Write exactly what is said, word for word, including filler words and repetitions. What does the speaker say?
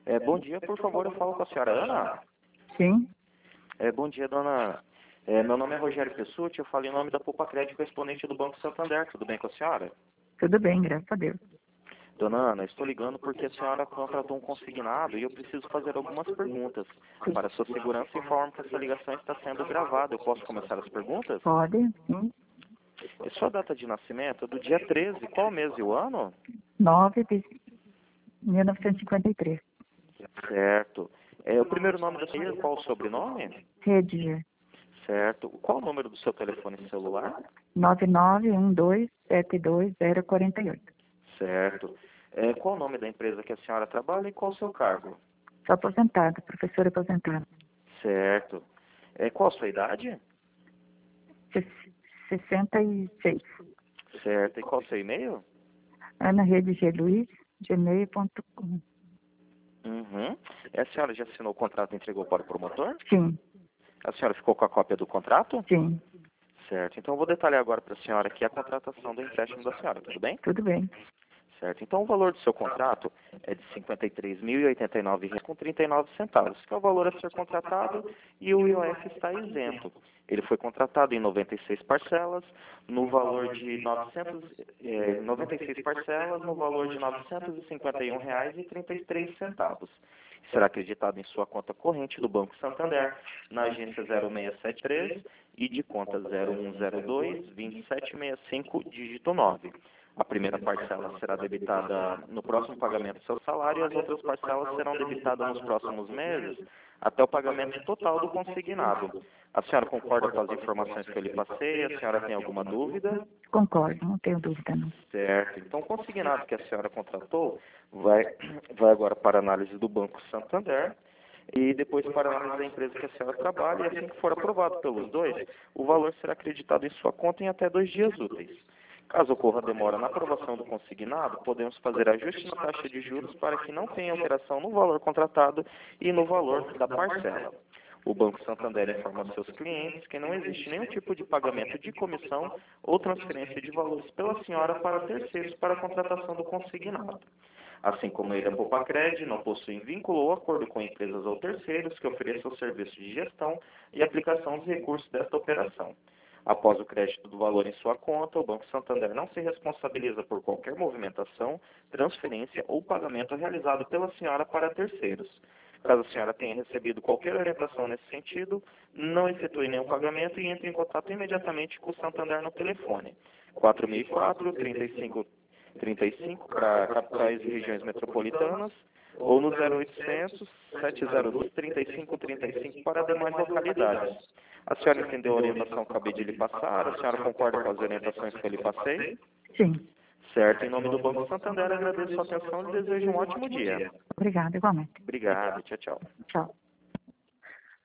É, bom dia, por favor, eu falo com a senhora Ana. Sim, É, bom dia, dona. É, meu nome é Rogério Pessutti, eu falo em nome da Poupa Crédito, correspondente do Banco Santander. Tudo bem com a senhora? tudo bem, graças a Deus. Dona Ana, estou ligando porque a senhora contratou um consignado e eu preciso fazer algumas perguntas. Para sua segurança, informo que essa ligação está sendo gravada. Eu posso começar as perguntas? Pode? Sim. E sua data de nascimento é do dia treze. Qual mês e o ano? nove de mil novecentos e cinquenta e três. Certo. É, o primeiro nome da senhora, qual o sobrenome? Rediger. Certo. Qual o número do seu telefone celular? nove nove um dois sete dois zero quatro oito. Certo. É, qual o nome da empresa que a senhora trabalha e qual o seu cargo? Sou aposentada, professora aposentada. Certo. É, qual a sua idade? Ses- sessenta e seis. Certo. E qual o seu e-mail? Ana Rediger Luiz, gmail ponto com. Uhum. E a senhora já assinou o contrato e entregou para o promotor? Sim, A senhora ficou com a cópia do contrato? sim, Certo. Então eu vou detalhar agora para a senhora aqui a contratação do empréstimo da senhora, tudo bem? tudo bem. Certo. Então o valor do seu contrato é de cinquenta e três mil e oitenta e nove reais com trinta e nove centavos, que é o valor a ser contratado e o I O F está isento. Ele foi contratado em noventa e seis parcelas, no valor de novecentos, eh, noventa e seis parcelas, no valor de novecentos e cinquenta e um reais e trinta e três centavos. Será acreditado em sua conta corrente do Banco Santander, na agência zero seis sete três e de conta zero um zero dois, vinte e sete sessenta e cinco, dígito nove. A primeira parcela será debitada no próximo pagamento do seu salário e as outras parcelas serão debitadas nos próximos meses até o pagamento total do consignado. A senhora concorda com as informações que eu lhe passei? A senhora tem alguma dúvida? Concordo, não tenho dúvida não. Certo. Então, o consignado que a senhora contratou vai, vai agora para a análise do Banco Santander e depois para a análise da empresa que a senhora trabalha, e assim que for aprovado pelos dois, o valor será acreditado em sua conta em até dois dias úteis. Caso ocorra demora na aprovação do consignado, podemos fazer ajuste na taxa de juros para que não tenha alteração no valor contratado e no valor da parcela. O Banco Santander informa seus clientes que não existe nenhum tipo de pagamento de comissão ou transferência de valores pela senhora para terceiros para a contratação do consignado. Assim como ele, a Poupa-Cred não possui vínculo ou acordo com empresas ou terceiros que ofereçam o serviço de gestão e aplicação dos recursos desta operação. Após o crédito do valor em sua conta, o Banco Santander não se responsabiliza por qualquer movimentação, transferência ou pagamento realizado pela senhora para terceiros. Caso a senhora tenha recebido qualquer orientação nesse sentido, não efetue nenhum pagamento e entre em contato imediatamente com o Santander no telefone quatro mil e quatro, trinta e cinco trinta e cinco para capitais e regiões metropolitanas ou no zero oitocentos, sete zero dois, trinta e cinco trinta e cinco para demais localidades. A senhora entendeu a orientação que acabei de lhe passar? A senhora concorda com as orientações que eu lhe passei? Sim, Certo. Em nome do Banco Santander, agradeço a atenção e desejo um ótimo dia. obrigada, igualmente. Obrigado. Tchau, tchau. Tchau.